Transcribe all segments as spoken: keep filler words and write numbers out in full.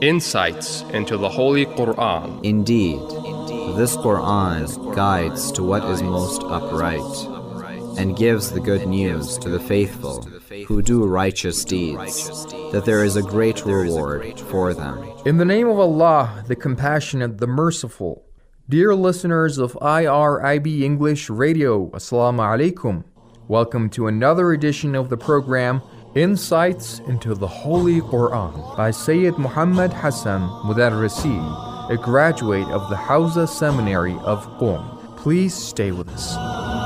Insights into the Holy Quran. Indeed, this Quran guides to what is most upright and gives the good news to the faithful who do righteous deeds, that there is a great reward for them. In the name of Allah, the Compassionate, the Merciful. Dear listeners of I R I B English Radio, Assalamu alaikum. Welcome to another edition of the program, Insights into the Holy Quran by Sayyid Muhammad Hassan Mudarrisi, a graduate of the Hawza Seminary of Qom. Please stay with us.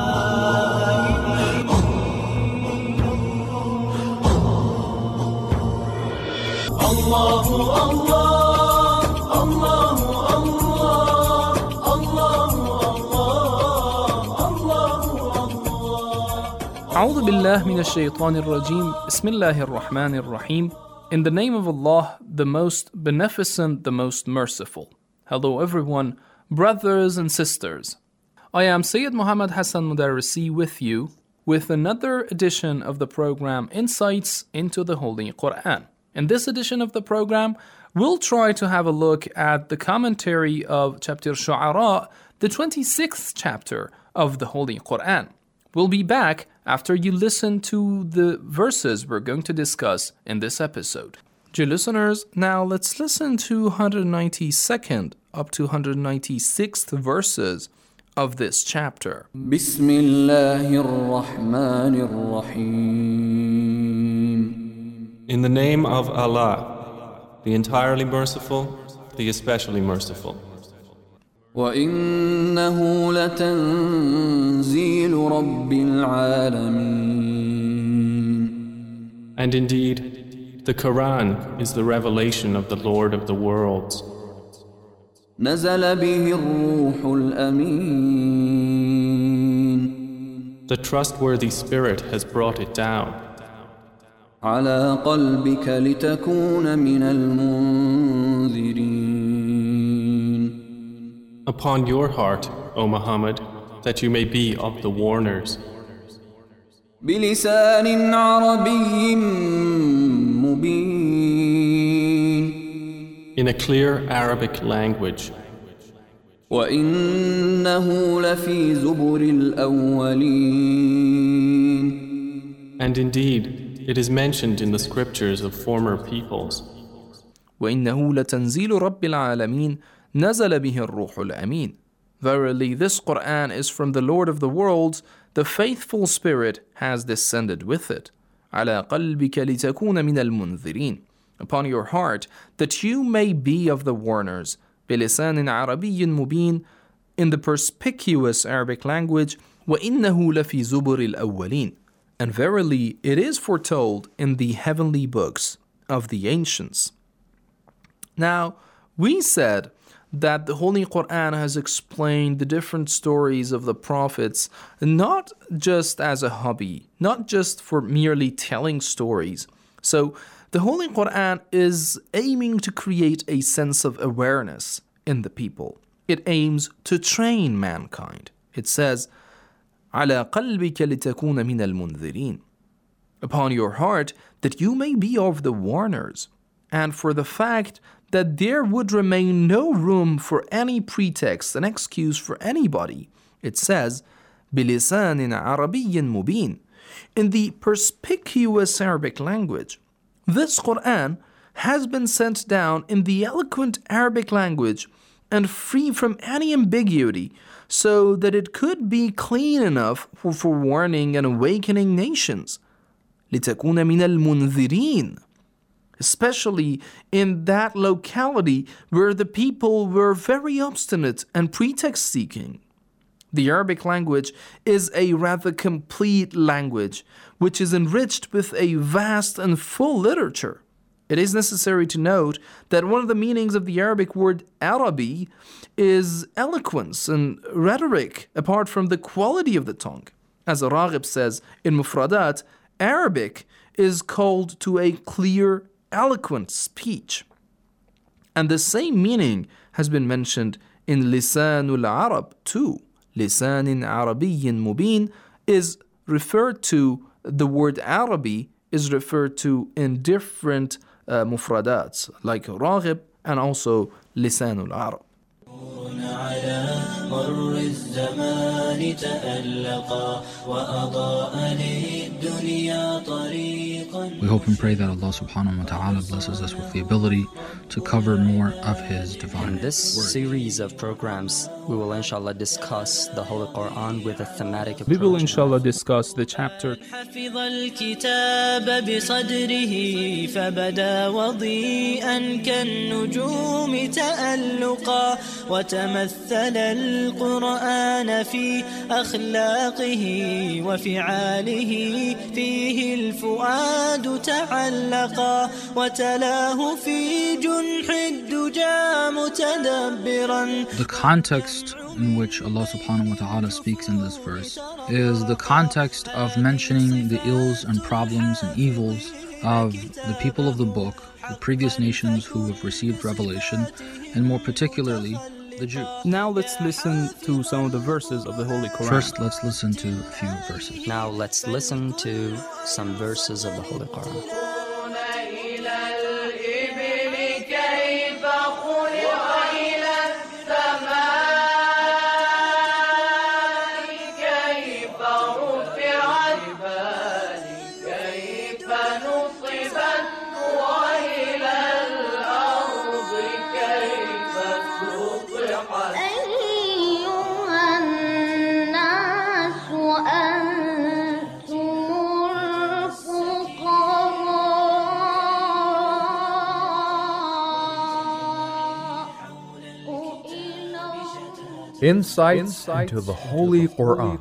Allahu Allah, Allahu Allah, Allahu Allah, Allahu Allah. A'udhu billah minash shaitanir rajim. Bismillahir rahmanir rahim. In the name of Allah, the most beneficent, the most merciful. Hello everyone, brothers and sisters. I am Sayyid Muhammad Hassan Mudarrisi with you with another edition of the program Insights into the Holy Quran. In this edition of the program, we'll try to have a look at the commentary of chapter Shu'ara, the twenty-sixth chapter of the Holy Quran. We'll be back after you listen to the verses we're going to discuss in this episode. Dear listeners, now let's listen to one hundred ninety-second up to one hundred ninety-sixth verses of this chapter. Bismillahir Rahmanir Rahim. In the name of Allah, the entirely merciful, the especially merciful. وَإِنَّهُ لَتَنزِيلُ رَبِّ الْعَالَمِينَ. And indeed, the Quran is the revelation of the Lord of the worlds. نَزَلَ بِهِ الرُّوحُ الْأَمِينُ. The trustworthy Spirit has brought it down. على قلبك لتكون من المنذرين. Upon your heart, O Muhammad, that you may be of the warners. بلسان عربي مبين. In a clear Arabic language. وإنه لفي زبر الأولين. And indeed, it is mentioned in the scriptures of former peoples. وَإِنَّهُ لَتَنزِيلُ رَبِّ الْعَالَمِينَ نَزَلَ بِهِ الرُّوحُ الْأَمِينَ. Verily, this Quran is from the Lord of the worlds, the faithful Spirit has descended with it. عَلَى قَلْبِكَ لِتَكُونَ مِنَ الْمُنذِرِينَ. Upon your heart, that you may be of the warners. بِلِسَانٍ عَرَبِيٍّ مُبِينٍ. In the perspicuous Arabic language. وَإِنَّهُ لَفِي زُبُرِ الْأَوَّلِينَ. And verily, it is foretold in the heavenly books of the ancients. Now, we said that the Holy Quran has explained the different stories of the prophets, not just as a hobby, not just for merely telling stories. So, the Holy Quran is aiming to create a sense of awareness in the people. It aims to train mankind. It says, على قلبك لتكون من المنذرين. Upon your heart, that you may be of the warners, and for the fact that there would remain no room for any pretext, an excuse for anybody. It says, بلسان عربي مبين. In the perspicuous Arabic language. This Quran has been sent down in the eloquent Arabic language and free from any ambiguity, so that it could be clean enough for, for warning and awakening nations. لِتَكُونَ مِنَ الْمُنذِرِينَ. Especially in that locality where the people were very obstinate and pretext-seeking. The Arabic language is a rather complete language, which is enriched with a vast and full literature. It is necessary to note that one of the meanings of the Arabic word Arabi is eloquence and rhetoric, apart from the quality of the tongue. As Raghib says in Mufradat, Arabic is called to a clear, eloquent speech. And the same meaning has been mentioned in Lisanul Arab too. Lisanin Arabiyyin Mubin is referred to, the word Arabi is referred to in different uh, mufradats like Raghib and also Lisanul Arab. على مر الزمان تألقا وأضاء للدنيا طريقا. We hope and pray that Allah subhanahu wa ta'ala blesses us with the ability to cover more of His divine In this word. series of programs, we will inshallah discuss the Holy Quran with a thematic approach. We will inshallah discuss the chapter حفظ الكتاب بصدره فبدا وضيئا كالنجوم تألقا وتمثل القرآن في أخلاقه وفعاله فيه الفؤاد تعلقا وتلاه في جنح الدجى متدبرا. The context in which Allah subhanahu wa ta'ala speaks in this verse is the context of mentioning the ills and problems and evils of the people of the book, the previous nations who have received revelation, and more particularly the Jews. Now let's listen to some of the verses of the Holy Quran. First, let's listen to a few verses. Now let's listen to some verses of the Holy Quran. Insights into the Holy Quran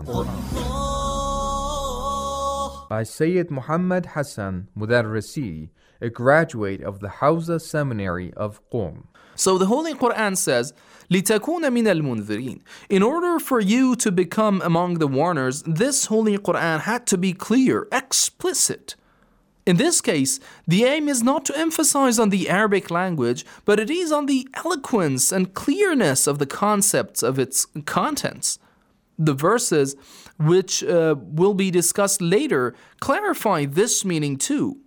by Sayyid Muhammad Hassan Mudarrisi, a graduate of the Hawza Seminary of Qom. So the Holy Quran says, لِتَكُونَ مِنَ الْمُنذِرِينَ. In order for you to become among the warners, this Holy Quran had to be clear, explicit. In this case, the aim is not to emphasize on the Arabic language, but it is on the eloquence and clearness of the concepts of its contents. The verses, which uh, will be discussed later, clarify this meaning too.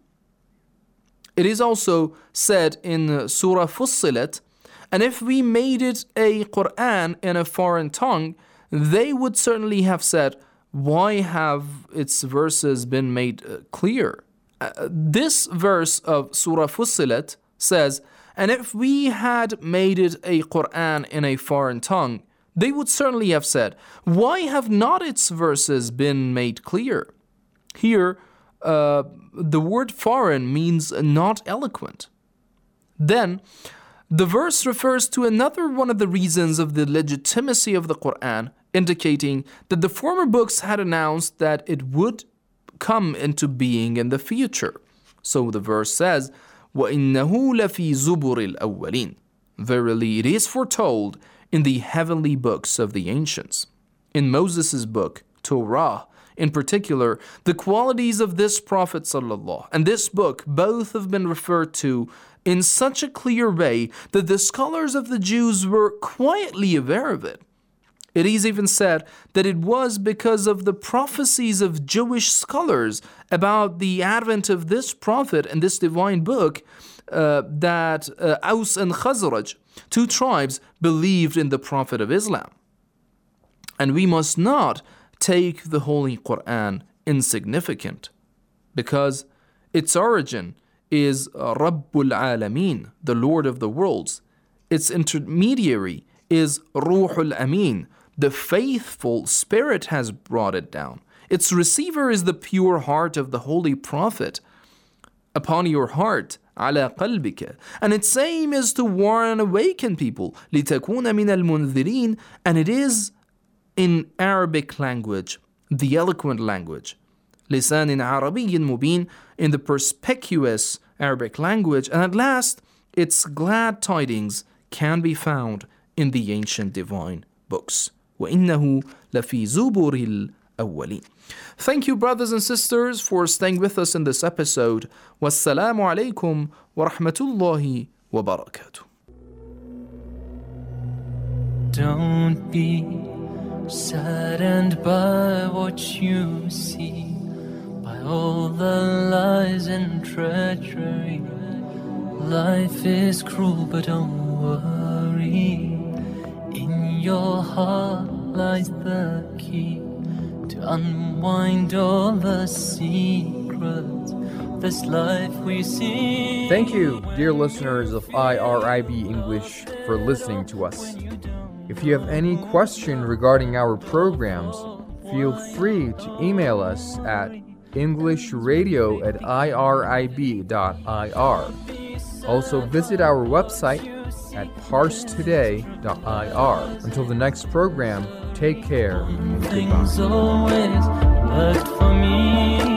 It is also said in Surah Fussilat, and if we made it a Quran in a foreign tongue, they would certainly have said, why have its verses been made uh, clear? Uh, this verse of Surah Fussilat says, and if we had made it a Quran in a foreign tongue, they would certainly have said, why have not its verses been made clear? Here, uh, the word foreign means not eloquent. Then, the verse refers to another one of the reasons of the legitimacy of the Quran, indicating that the former books had announced that it would come into being in the future. So the verse says, وَإِنَّهُ لَفِي زُبُرِ الْأَوَّلِينَ. Verily it is foretold in the heavenly books of the ancients. In Moses' book, Torah, in particular, the qualities of this Prophet sallallahu and this book both have been referred to in such a clear way that the scholars of the Jews were quietly aware of it. It is even said that it was because of the prophecies of Jewish scholars about the advent of this prophet and this divine book uh, that uh, Aus and Khazraj, two tribes, believed in the Prophet of Islam. And we must not take the Holy Quran insignificant, because its origin is Rabbul Alameen, the Lord of the worlds. Its intermediary is Ruhul Amin, the faithful Spirit has brought it down. Its receiver is the pure heart of the Holy Prophet upon your heart, ala qalbika. And its aim is to warn and awaken people, لِتَكُونَ مِنَ الْمُنذِرِينَ. And it is in Arabic language, the eloquent language. لِسَانٍ عَرَبِيٍّ مُبِينٍ, in the perspicuous Arabic language. And at last, its glad tidings can be found in the ancient divine books. وَإِنَّهُ لَفِي زُبُرِ الْأَوَّلِينَ. Thank you, brothers and sisters, for staying with us in this episode. Wassalamu alaikum wa rahmatullahi wa barakatuh. Don't be saddened by what you see, by all the lies and treachery. Life is cruel, but don't worry. In your heart lies the key to unwind all the secrets of this life we see. Thank you, dear listeners of I R I B English, for listening to us. If you have any question regarding our programs, feel free to email us at englishradio at irib dot I R. Also visit our website at parse today dot I R. Until the next program, take care and goodbye. Things always worked for me.